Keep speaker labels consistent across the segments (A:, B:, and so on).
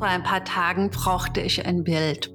A: Vor ein paar Tagen brauchte ich ein Bild.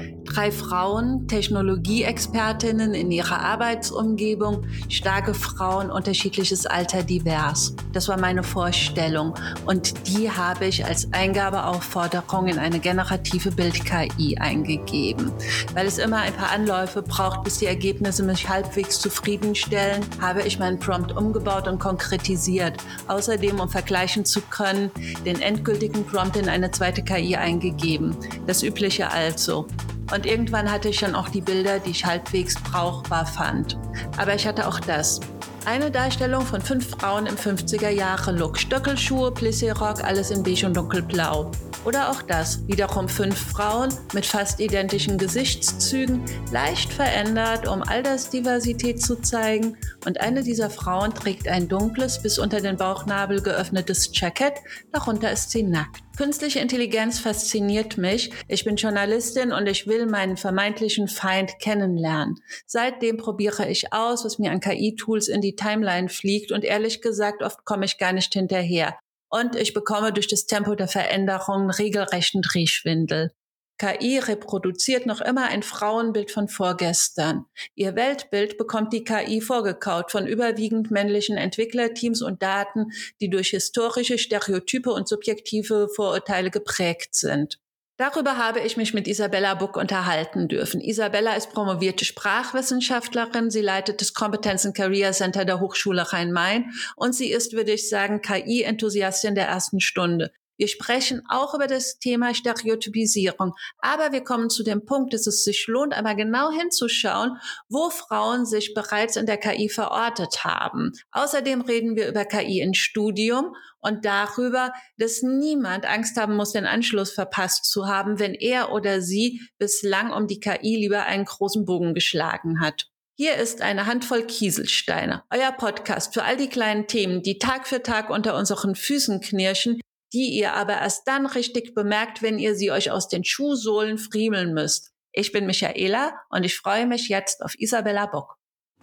A: 3 Frauen, Technologieexpertinnen in ihrer Arbeitsumgebung, starke Frauen, unterschiedliches Alter, divers. Das war meine Vorstellung und die habe ich als Eingabeaufforderung in eine generative Bild-KI eingegeben. Weil es immer ein paar Anläufe braucht, bis die Ergebnisse mich halbwegs zufriedenstellen, habe ich meinen Prompt umgebaut und konkretisiert. Außerdem, um vergleichen zu können, den endgültigen Prompt in eine zweite KI eingegeben. Das Übliche also. Und irgendwann hatte ich dann auch die Bilder, die ich halbwegs brauchbar fand. Aber ich hatte auch das. Eine Darstellung von 5 Frauen im 50er-Jahre-Look. Stöckelschuhe, Plissé-Rock, alles in beige und dunkelblau. Oder auch das, wiederum 5 Frauen mit fast identischen Gesichtszügen, leicht verändert, um Altersdiversität zu zeigen. Und eine dieser Frauen trägt ein dunkles, bis unter den Bauchnabel geöffnetes Jackett, darunter ist sie nackt. Künstliche Intelligenz fasziniert mich. Ich bin Journalistin und ich will meinen vermeintlichen Feind kennenlernen. Seitdem probiere ich aus, was mir an KI-Tools in die Timeline fliegt und ehrlich gesagt, oft komme ich gar nicht hinterher. Und ich bekomme durch das Tempo der Veränderungen regelrechten Drehschwindel. KI reproduziert noch immer ein Frauenbild von vorgestern. Ihr Weltbild bekommt die KI vorgekaut von überwiegend männlichen Entwicklerteams und Daten, die durch historische Stereotype und subjektive Vorurteile geprägt sind. Darüber habe ich mich mit Isabella Buck unterhalten dürfen. Isabella ist promovierte Sprachwissenschaftlerin. Sie leitet das Competence and Career Center der Hochschule Rhein-Main und sie ist, würde ich sagen, KI-Enthusiastin der ersten Stunde. Wir sprechen auch über das Thema Stereotypisierung, aber wir kommen zu dem Punkt, dass es sich lohnt, einmal genau hinzuschauen, wo Frauen sich bereits in der KI verortet haben. Außerdem reden wir über KI im Studium und darüber, dass niemand Angst haben muss, den Anschluss verpasst zu haben, wenn er oder sie bislang um die KI lieber einen großen Bogen geschlagen hat. Hier ist eine Handvoll Kieselsteine, euer Podcast für all die kleinen Themen, die Tag für Tag unter unseren Füßen knirschen, die ihr aber erst dann richtig bemerkt, wenn ihr sie euch aus den Schuhsohlen friemeln müsst. Ich bin Michaela und ich freue mich jetzt auf Isabella Buck.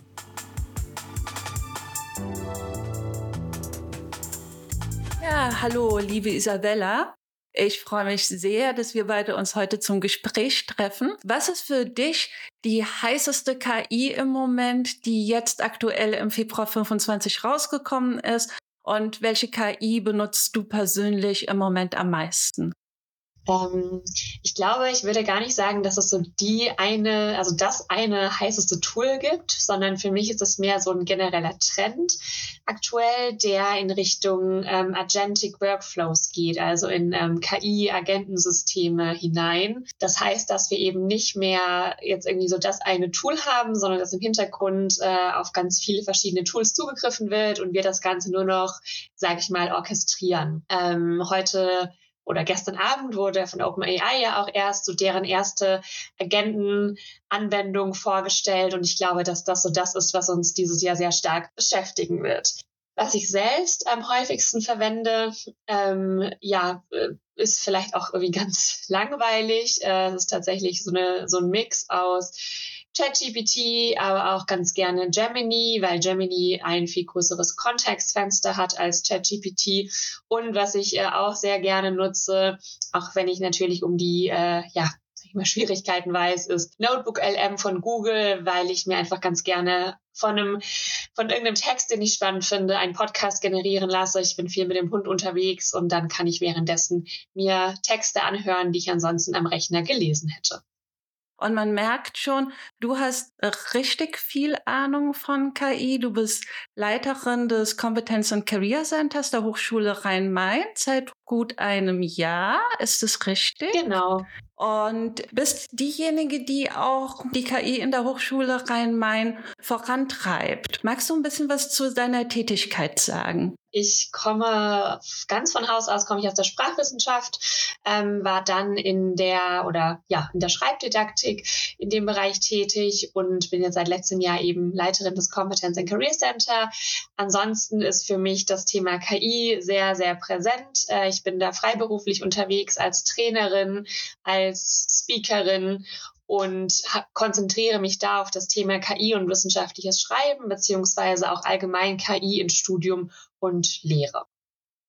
A: Ja, hallo, liebe Isabella. Ich freue mich sehr, dass wir beide uns heute zum Gespräch treffen. Was ist für dich die heißeste KI im Moment, die jetzt aktuell im Februar 25 rausgekommen ist? Und welche KI benutzt du persönlich im Moment am meisten?
B: Ich glaube, ich würde gar nicht sagen, dass es so das eine heißeste Tool gibt, sondern für mich ist es mehr so ein genereller Trend aktuell, der in Richtung Agentic Workflows geht, also in KI-Agentensysteme hinein. Das heißt, dass wir eben nicht mehr jetzt irgendwie so das eine Tool haben, sondern dass im Hintergrund auf ganz viele verschiedene Tools zugegriffen wird und wir das Ganze nur noch, sage ich mal, orchestrieren. Heute oder gestern Abend wurde von OpenAI ja auch erst so deren erste Agentenanwendung vorgestellt. Und ich glaube, dass das so das ist, was uns dieses Jahr sehr stark beschäftigen wird. Was ich selbst am häufigsten verwende, ist vielleicht auch irgendwie ganz langweilig. Es ist tatsächlich so ein Mix aus ChatGPT, aber auch ganz gerne Gemini, weil Gemini ein viel größeres Kontextfenster hat als ChatGPT. Und was ich auch sehr gerne nutze, auch wenn ich natürlich um die Schwierigkeiten weiß, ist Notebook LM von Google, weil ich mir einfach ganz gerne von irgendeinem Text, den ich spannend finde, einen Podcast generieren lasse. Ich bin viel mit dem Hund unterwegs und dann kann ich währenddessen mir Texte anhören, die ich ansonsten am Rechner gelesen hätte.
A: Und man merkt schon, du hast richtig viel Ahnung von KI. Du bist Leiterin des Competence and Career Centers der Hochschule Rhein-Main seit gut einem Jahr. Ist das richtig?
B: Genau.
A: Und bist diejenige, die auch die KI in der Hochschule Rhein-Main vorantreibt. Magst du ein bisschen was zu deiner Tätigkeit sagen?
B: Ich komme ganz von Haus aus, komme ich aus der Sprachwissenschaft, war dann in der Schreibdidaktik in dem Bereich tätig und bin jetzt seit letztem Jahr eben Leiterin des Competence and Career Center. Ansonsten ist für mich das Thema KI sehr, sehr präsent. Ich bin da freiberuflich unterwegs als Trainerin, als Speakerin und konzentriere mich da auf das Thema KI und wissenschaftliches Schreiben, beziehungsweise auch allgemein KI in Studium und Lehre.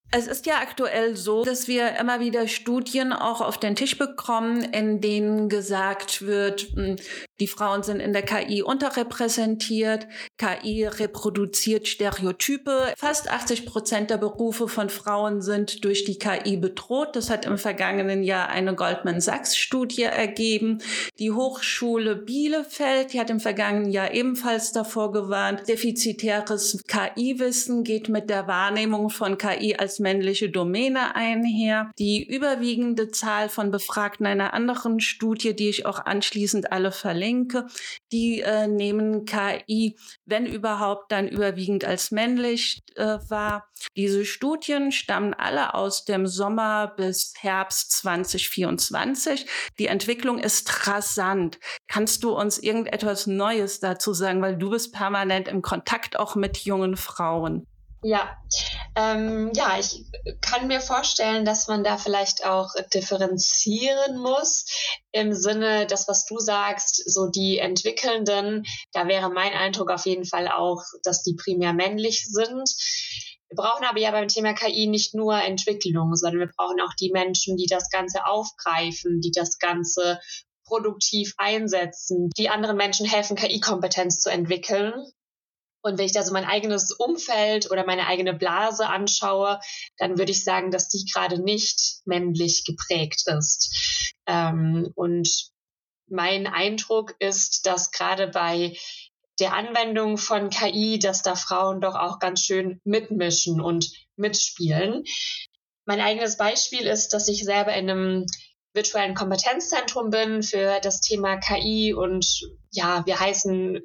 A: Es ist ja aktuell so, dass wir immer wieder Studien auch auf den Tisch bekommen, in denen gesagt wird, die Frauen sind in der KI unterrepräsentiert, KI reproduziert Stereotype. Fast 80% der Berufe von Frauen sind durch die KI bedroht. Das hat im vergangenen Jahr eine Goldman Sachs-Studie ergeben. Die Hochschule Bielefeld, die hat im vergangenen Jahr ebenfalls davor gewarnt, defizitäres KI-Wissen geht mit der Wahrnehmung von KI als männliche Domäne einher. Die überwiegende Zahl von Befragten einer anderen Studie, die ich auch anschließend alle verlinke, die nehmen KI, wenn überhaupt, dann überwiegend als männlich wahr. Diese Studien stammen alle aus dem Sommer bis Herbst 2024. Die Entwicklung ist rasant. Kannst du uns irgendetwas Neues dazu sagen, weil du bist permanent im Kontakt auch mit jungen Frauen?
B: Ja, ich kann mir vorstellen, dass man da vielleicht auch differenzieren muss im Sinne, das, was du sagst, so die Entwickelnden, da wäre mein Eindruck auf jeden Fall auch, dass die primär männlich sind. Wir brauchen aber ja beim Thema KI nicht nur Entwicklung, sondern wir brauchen auch die Menschen, die das Ganze aufgreifen, die das Ganze produktiv einsetzen, die anderen Menschen helfen, KI-Kompetenz zu entwickeln. Und wenn ich da so mein eigenes Umfeld oder meine eigene Blase anschaue, dann würde ich sagen, dass die gerade nicht männlich geprägt ist. Und mein Eindruck ist, dass gerade bei der Anwendung von KI, dass da Frauen doch auch ganz schön mitmischen und mitspielen. Mein eigenes Beispiel ist, dass ich selber in einem virtuellen Kompetenzzentrum bin für das Thema KI und ja, wir heißen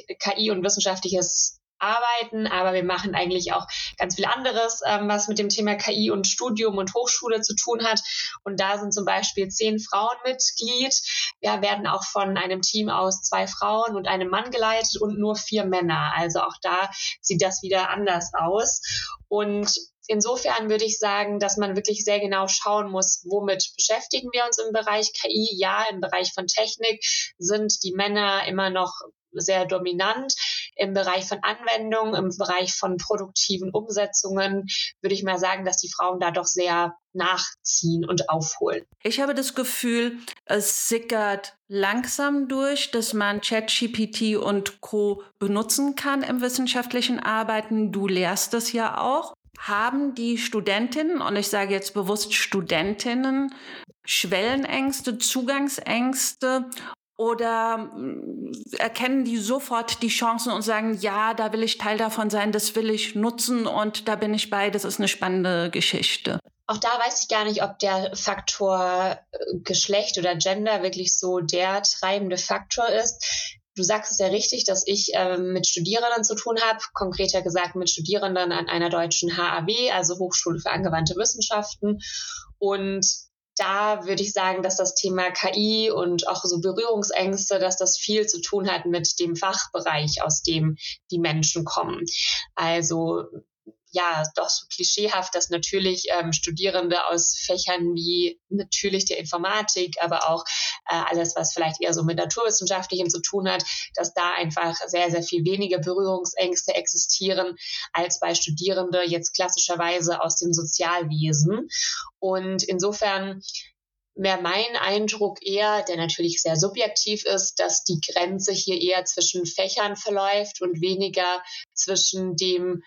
B: KI und wissenschaftliches Arbeiten, aber wir machen eigentlich auch ganz viel anderes, was mit dem Thema KI und Studium und Hochschule zu tun hat. Und da sind zum Beispiel 10 Frauen Mitglied. Wir werden auch von einem Team aus 2 Frauen und einem Mann geleitet und nur 4 Männer. Also auch da sieht das wieder anders aus. Und insofern würde ich sagen, dass man wirklich sehr genau schauen muss, womit beschäftigen wir uns im Bereich KI. Ja, im Bereich von Technik sind die Männer immer noch sehr dominant. Im Bereich von Anwendung, im Bereich von produktiven Umsetzungen würde ich mal sagen, dass die Frauen da doch sehr nachziehen und aufholen.
A: Ich habe das Gefühl, es sickert langsam durch, dass man ChatGPT und Co. benutzen kann im wissenschaftlichen Arbeiten. Du lehrst das ja auch. Haben die Studentinnen, und ich sage jetzt bewusst Studentinnen, Schwellenängste, Zugangsängste? Oder erkennen die sofort die Chancen und sagen, ja, da will ich Teil davon sein, das will ich nutzen und da bin ich bei, das ist eine spannende Geschichte?
B: Auch da weiß ich gar nicht, ob der Faktor Geschlecht oder Gender wirklich so der treibende Faktor ist. Du sagst es ja richtig, dass ich mit Studierenden zu tun habe, konkreter gesagt mit Studierenden an einer deutschen HAW, also Hochschule für angewandte Wissenschaften. Und da würde ich sagen, dass das Thema KI und auch so Berührungsängste, dass das viel zu tun hat mit dem Fachbereich, aus dem die Menschen kommen. Also ja, doch so klischeehaft, dass natürlich Studierende aus Fächern wie natürlich der Informatik, aber auch alles, was vielleicht eher so mit Naturwissenschaftlichem zu tun hat, dass da einfach sehr, sehr viel weniger Berührungsängste existieren als bei Studierende jetzt klassischerweise aus dem Sozialwesen. Und insofern wäre mein Eindruck eher, der natürlich sehr subjektiv ist, dass die Grenze hier eher zwischen Fächern verläuft und weniger zwischen dem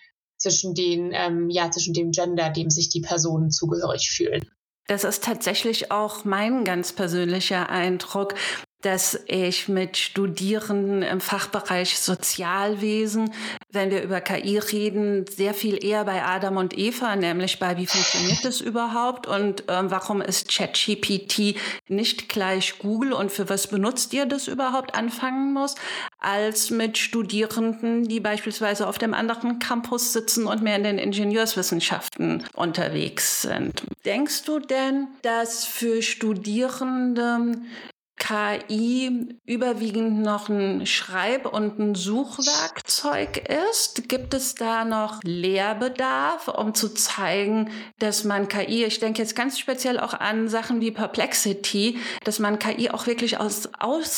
B: Gender, dem sich die Personen zugehörig fühlen.
A: Das ist tatsächlich auch mein ganz persönlicher Eindruck, dass ich mit Studierenden im Fachbereich Sozialwesen, wenn wir über KI reden, sehr viel eher bei Adam und Eva, nämlich bei wie funktioniert das überhaupt und warum ist ChatGPT nicht gleich Google und für was benutzt ihr das überhaupt anfangen muss, als mit Studierenden, die beispielsweise auf dem anderen Campus sitzen und mehr in den Ingenieurswissenschaften unterwegs sind. Denkst du denn, dass für Studierende KI überwiegend noch ein Schreib- und ein Suchwerkzeug ist? Gibt es da noch Lehrbedarf, um zu zeigen, dass man KI, ich denke jetzt ganz speziell auch an Sachen wie Perplexity, dass man KI auch wirklich als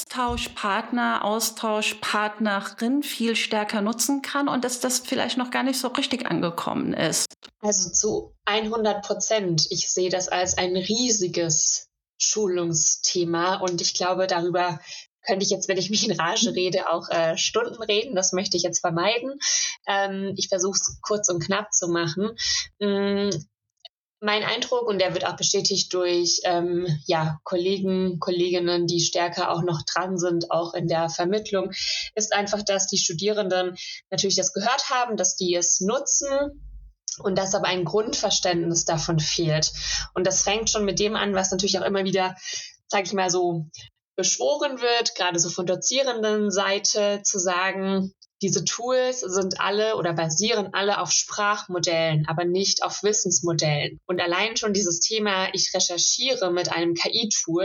A: Austauschpartnerin viel stärker nutzen kann und dass das vielleicht noch gar nicht so richtig angekommen ist?
B: Also zu 100%. Ich sehe das als ein riesiges Schulungsthema und ich glaube, darüber könnte ich jetzt, wenn ich mich in Rage rede, auch Stunden reden. Das möchte ich jetzt vermeiden. Ich versuche es kurz und knapp zu machen. Mein Eindruck, und der wird auch bestätigt durch Kollegen, Kolleginnen, die stärker auch noch dran sind, auch in der Vermittlung, ist einfach, dass die Studierenden natürlich das gehört haben, dass die es nutzen, und dass aber ein Grundverständnis davon fehlt. Und das fängt schon mit dem an, was natürlich auch immer wieder, sage ich mal so, beschworen wird, gerade so von dozierenden Seite, zu sagen, diese Tools sind alle oder basieren alle auf Sprachmodellen, aber nicht auf Wissensmodellen. Und allein schon dieses Thema, ich recherchiere mit einem KI-Tool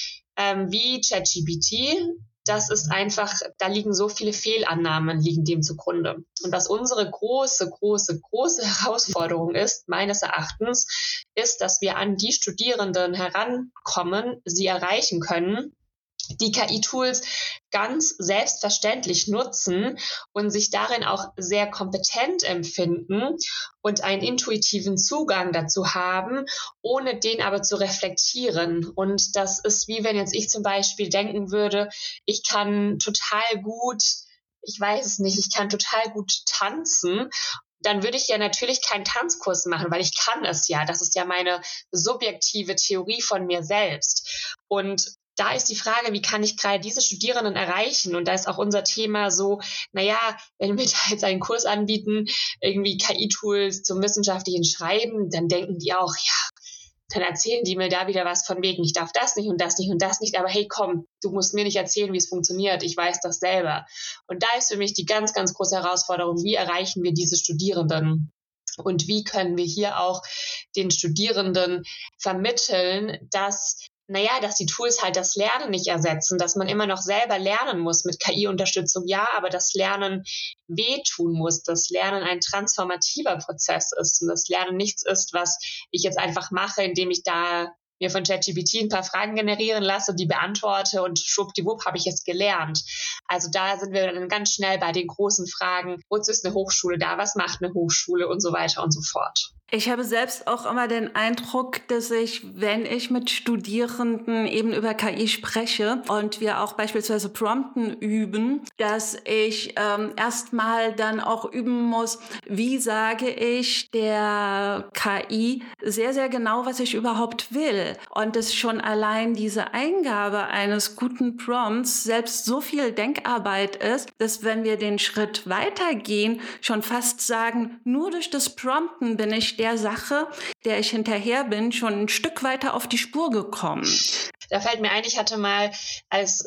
B: wie ChatGPT, das ist einfach, da liegen so viele Fehlannahmen, liegen dem zugrunde. Und was unsere große Herausforderung ist, meines Erachtens, ist, dass wir an die Studierenden herankommen, sie erreichen können, die KI-Tools ganz selbstverständlich nutzen und sich darin auch sehr kompetent empfinden und einen intuitiven Zugang dazu haben, ohne den aber zu reflektieren. Und das ist wie wenn jetzt ich zum Beispiel denken würde, ich kann total gut, ich weiß es nicht, ich kann total gut tanzen. Dann würde ich ja natürlich keinen Tanzkurs machen, weil ich kann es ja. Das ist ja meine subjektive Theorie von mir selbst. Und da ist die Frage, wie kann ich gerade diese Studierenden erreichen? Und da ist auch unser Thema so, naja, wenn wir da jetzt einen Kurs anbieten, irgendwie KI-Tools zum wissenschaftlichen Schreiben, dann denken die auch, ja, dann erzählen die mir da wieder was von wegen, ich darf das nicht und das nicht und das nicht, aber hey, komm, du musst mir nicht erzählen, wie es funktioniert, ich weiß das selber. Und da ist für mich die ganz, ganz große Herausforderung, wie erreichen wir diese Studierenden? Und wie können wir hier auch den Studierenden vermitteln, dass die Tools halt das Lernen nicht ersetzen, dass man immer noch selber lernen muss mit KI-Unterstützung, ja, aber das Lernen wehtun muss, das Lernen ein transformativer Prozess ist und das Lernen nichts ist, was ich jetzt einfach mache, indem ich da mir von ChatGPT ein paar Fragen generieren lasse, die beantworte und schwuppdiwupp habe ich es gelernt. Also da sind wir dann ganz schnell bei den großen Fragen, wozu ist eine Hochschule da, was macht eine Hochschule und so weiter und so fort.
A: Ich habe selbst auch immer den Eindruck, dass ich, wenn ich mit Studierenden eben über KI spreche und wir auch beispielsweise Prompten üben, dass ich erstmal dann auch üben muss, wie sage ich der KI sehr, sehr genau, was ich überhaupt will. Und dass schon allein diese Eingabe eines guten Prompts selbst so viel Denkarbeit ist, dass wenn wir den Schritt weitergehen, schon fast sagen, nur durch das Prompten bin ich der Sache, der ich hinterher bin, schon ein Stück weiter auf die Spur gekommen.
B: Da fällt mir ein, ich hatte mal, als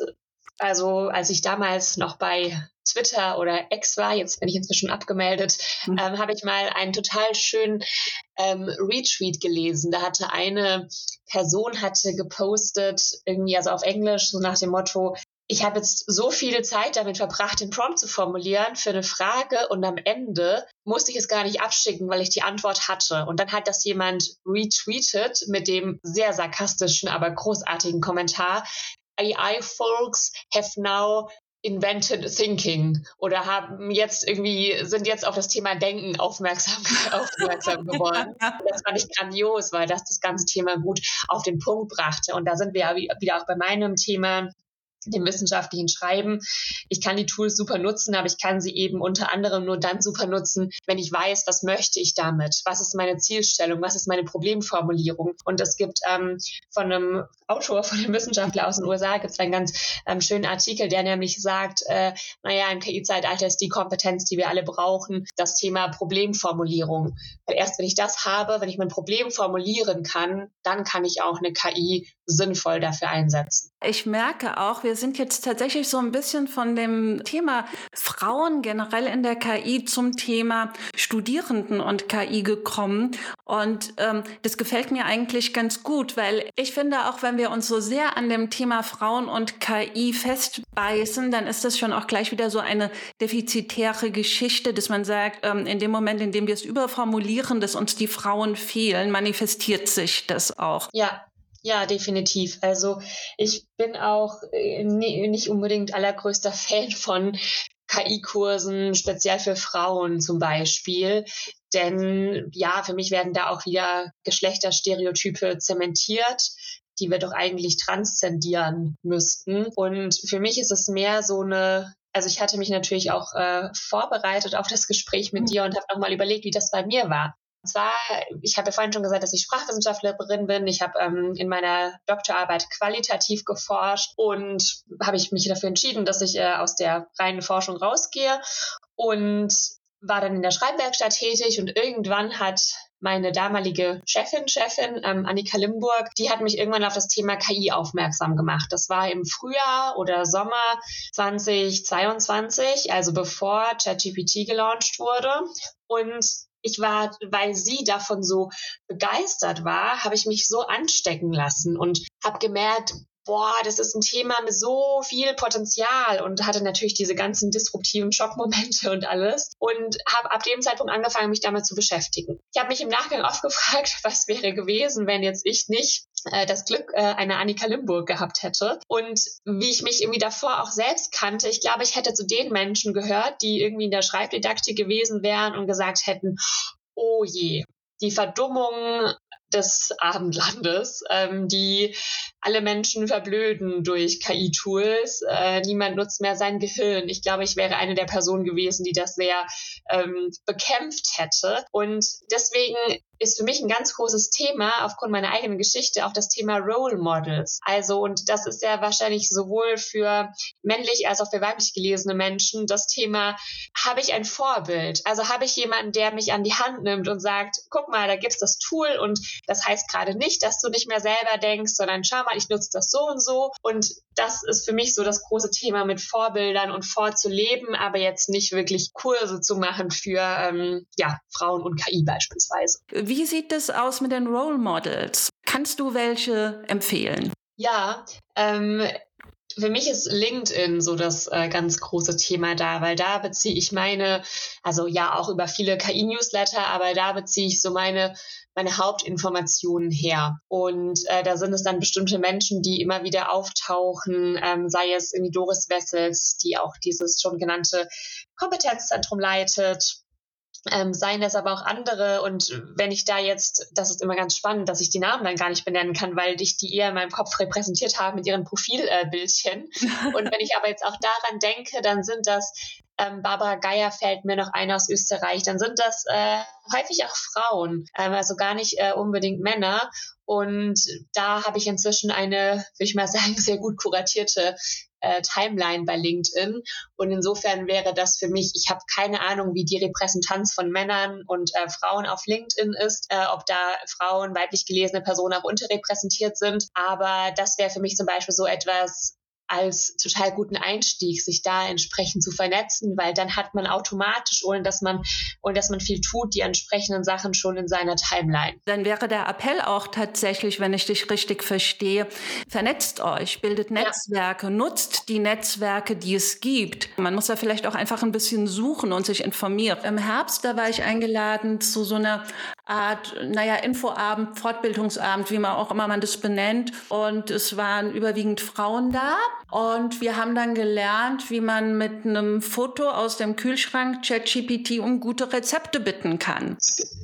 B: ich damals noch bei Twitter oder X war, jetzt bin ich inzwischen abgemeldet, habe ich mal einen total schönen Retweet gelesen. Da hatte eine Person gepostet, irgendwie also auf Englisch, so nach dem Motto, ich habe jetzt so viele Zeit damit verbracht, den Prompt zu formulieren für eine Frage und am Ende musste ich es gar nicht abschicken, weil ich die Antwort hatte. Und dann hat das jemand retweetet mit dem sehr sarkastischen, aber großartigen Kommentar, AI folks have now invented thinking oder sind jetzt auf das Thema Denken aufmerksam geworden. Das fand ich grandios, weil das ganze Thema gut auf den Punkt brachte. Und da sind wir ja wieder auch bei meinem Thema, dem wissenschaftlichen Schreiben. Ich kann die Tools super nutzen, aber ich kann sie eben unter anderem nur dann super nutzen, wenn ich weiß, was möchte ich damit? Was ist meine Zielstellung? Was ist meine Problemformulierung? Und es gibt von einem Autor, von einem Wissenschaftler aus den USA, gibt es einen ganz schönen Artikel, der nämlich sagt, im KI-Zeitalter ist die Kompetenz, die wir alle brauchen, das Thema Problemformulierung. Weil erst wenn ich das habe, wenn ich mein Problem formulieren kann, dann kann ich auch eine KI sinnvoll dafür einsetzen.
A: Ich merke auch, wir sind jetzt tatsächlich so ein bisschen von dem Thema Frauen generell in der KI zum Thema Studierenden und KI gekommen. Und das gefällt mir eigentlich ganz gut, weil ich finde, auch wenn wir uns so sehr an dem Thema Frauen und KI festbeißen, dann ist das schon auch gleich wieder so eine defizitäre Geschichte, dass man sagt, in dem Moment, in dem wir es überformulieren, dass uns die Frauen fehlen, manifestiert sich das auch.
B: Ja, definitiv. Also ich bin auch nicht unbedingt allergrößter Fan von KI-Kursen, speziell für Frauen zum Beispiel. Denn ja, für mich werden da auch wieder Geschlechterstereotype zementiert, die wir doch eigentlich transzendieren müssten. Und für mich ist es mehr so also ich hatte mich natürlich auch vorbereitet auf das Gespräch mit dir und habe nochmal überlegt, wie das bei mir war. Und zwar, ich habe ja vorhin schon gesagt, dass ich Sprachwissenschaftlerin bin. Ich habe in meiner Doktorarbeit qualitativ geforscht und habe ich mich dafür entschieden, dass ich aus der reinen Forschung rausgehe und war dann in der Schreibwerkstatt tätig und irgendwann hat meine damalige Chefin, Annika Limburg, die hat mich irgendwann auf das Thema KI aufmerksam gemacht. Das war im Frühjahr oder Sommer 2022, also bevor ChatGPT gelauncht wurde. Und weil sie davon so begeistert war, habe ich mich so anstecken lassen und habe gemerkt, das ist ein Thema mit so viel Potenzial und hatte natürlich diese ganzen disruptiven Schockmomente und alles und habe ab dem Zeitpunkt angefangen, mich damit zu beschäftigen. Ich habe mich im Nachgang oft gefragt, was wäre gewesen, wenn jetzt ich nicht das Glück einer Annika Limburg gehabt hätte und wie ich mich irgendwie davor auch selbst kannte. Ich glaube, ich hätte zu den Menschen gehört, die irgendwie in der Schreibdidaktik gewesen wären und gesagt hätten, oh je, die Verdummung des Abendlandes, die alle Menschen verblöden durch KI-Tools. Niemand nutzt mehr sein Gehirn. Ich glaube, ich wäre eine der Personen gewesen, die das sehr bekämpft hätte. Und deswegen ist für mich ein ganz großes Thema, aufgrund meiner eigenen Geschichte, auch das Thema Role Models. Also, und das ist ja wahrscheinlich sowohl für männlich als auch für weiblich gelesene Menschen das Thema, habe ich ein Vorbild? Also habe ich jemanden, der mich an die Hand nimmt und sagt, guck mal, da gibt's das Tool und das heißt gerade nicht, dass du nicht mehr selber denkst, sondern schau mal, ich nutze das so und so. Und das ist für mich so das große Thema mit Vorbildern und vorzuleben, aber jetzt nicht wirklich Kurse zu machen für Frauen und KI beispielsweise.
A: Wie sieht es aus mit den Role Models? Kannst du welche empfehlen?
B: Ja, für mich ist LinkedIn so das ganz große Thema da, weil da beziehe ich also ja auch über viele KI-Newsletter, aber da beziehe ich so meine Hauptinformationen her. Und da sind es dann bestimmte Menschen, die immer wieder auftauchen, sei es irgendwie Doris Wessels, die auch dieses schon genannte Kompetenzzentrum leitet, seien es aber auch andere. Und wenn ich da jetzt, das ist immer ganz spannend, dass ich die Namen dann gar nicht benennen kann, weil ich die eher in meinem Kopf repräsentiert habe mit ihren Profilbildchen. Und wenn ich aber jetzt auch daran denke, dann sind das Barbara Geier fällt mir noch ein aus Österreich, dann sind das häufig auch Frauen, also gar nicht unbedingt Männer. Und da habe ich inzwischen eine, würde ich mal sagen, sehr gut kuratierte Timeline bei LinkedIn. Und insofern wäre das für mich, ich habe keine Ahnung, wie die Repräsentanz von Männern und Frauen auf LinkedIn ist, ob da Frauen, weiblich gelesene Personen auch unterrepräsentiert sind. Aber das wäre für mich zum Beispiel so etwas als total guten Einstieg, sich da entsprechend zu vernetzen, weil dann hat man automatisch, ohne dass man viel tut, die entsprechenden Sachen schon in seiner Timeline.
A: Dann wäre der Appell auch tatsächlich, wenn ich dich richtig verstehe, vernetzt euch, bildet Netzwerke, nutzt die Netzwerke, die es gibt. Man muss da vielleicht auch einfach ein bisschen suchen und sich informieren. Im Herbst, da war ich eingeladen zu so einer Art, Infoabend, Fortbildungsabend, wie man auch immer man das benennt. Und es waren überwiegend Frauen da. Und wir haben dann gelernt, wie man mit einem Foto aus dem Kühlschrank ChatGPT um gute Rezepte bitten kann.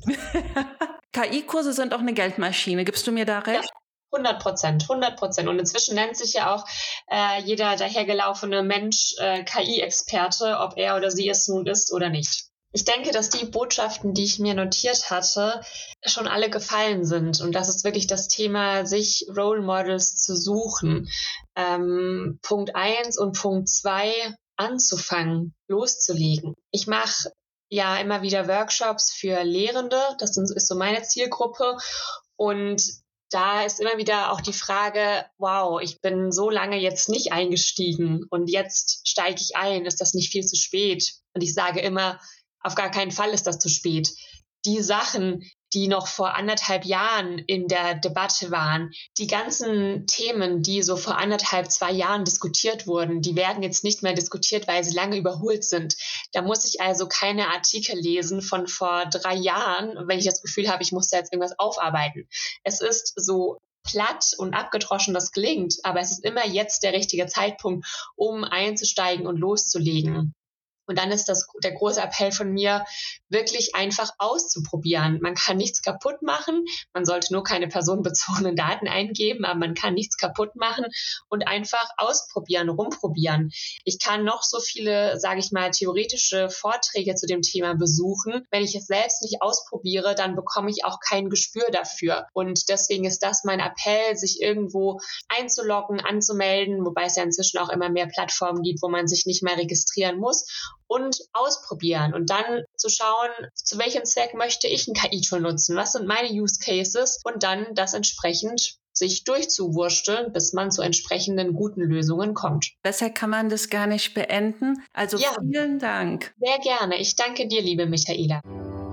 A: KI-Kurse sind auch eine Geldmaschine. Gibst du mir da recht?
B: Ja. 100%. Und inzwischen nennt sich ja auch jeder dahergelaufene Mensch KI-Experte, ob er oder sie es nun ist oder nicht. Ich denke, dass die Botschaften, die ich mir notiert hatte, schon alle gefallen sind. Und das ist wirklich das Thema, sich Role Models zu suchen. Punkt 1 und Punkt 2 anzufangen, loszulegen. Ich mache ja immer wieder Workshops für Lehrende. Das ist so meine Zielgruppe. Und da ist immer wieder auch die Frage, wow, ich bin so lange jetzt nicht eingestiegen und jetzt steige ich ein. Ist das nicht viel zu spät? Und ich sage immer, auf gar keinen Fall ist das zu spät. Die Sachen, die noch vor 1,5 Jahren in der Debatte waren, die ganzen Themen, die so vor 2 Jahren diskutiert wurden, die werden jetzt nicht mehr diskutiert, weil sie lange überholt sind. Da muss ich also keine Artikel lesen von vor 3 Jahren, wenn ich das Gefühl habe, ich muss da jetzt irgendwas aufarbeiten. Es ist so platt und abgedroschen das klingt, aber es ist immer jetzt der richtige Zeitpunkt, um einzusteigen und loszulegen. Und dann ist das der große Appell von mir, wirklich einfach auszuprobieren. Man kann nichts kaputt machen. Man sollte nur keine personenbezogenen Daten eingeben, aber man kann nichts kaputt machen und einfach ausprobieren, rumprobieren. Ich kann noch so viele, sage ich mal, theoretische Vorträge zu dem Thema besuchen. Wenn ich es selbst nicht ausprobiere, dann bekomme ich auch kein Gespür dafür. Und deswegen ist das mein Appell, sich irgendwo einzuloggen, anzumelden, wobei es ja inzwischen auch immer mehr Plattformen gibt, wo man sich nicht mehr registrieren muss, und ausprobieren und dann zu schauen, zu welchem Zweck möchte ich ein KI-Tool nutzen, was sind meine Use Cases und dann das entsprechend sich durchzuwursteln, bis man zu entsprechenden guten Lösungen kommt.
A: Besser kann man das gar nicht beenden. Also ja, vielen Dank.
B: Sehr gerne. Ich danke dir, liebe Michaela.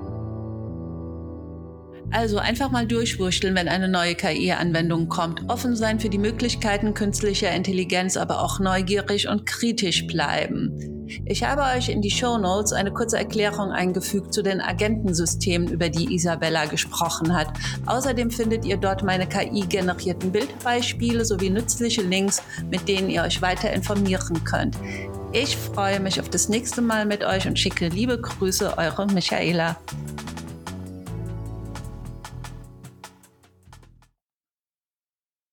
A: Also einfach mal durchwursteln, wenn eine neue KI-Anwendung kommt. Offen sein für die Möglichkeiten künstlicher Intelligenz, aber auch neugierig und kritisch bleiben. Ich habe euch in die Shownotes eine kurze Erklärung eingefügt zu den Agentensystemen, über die Isabella gesprochen hat. Außerdem findet ihr dort meine KI-generierten Bildbeispiele sowie nützliche Links, mit denen ihr euch weiter informieren könnt. Ich freue mich auf das nächste Mal mit euch und schicke liebe Grüße, eure Michaela.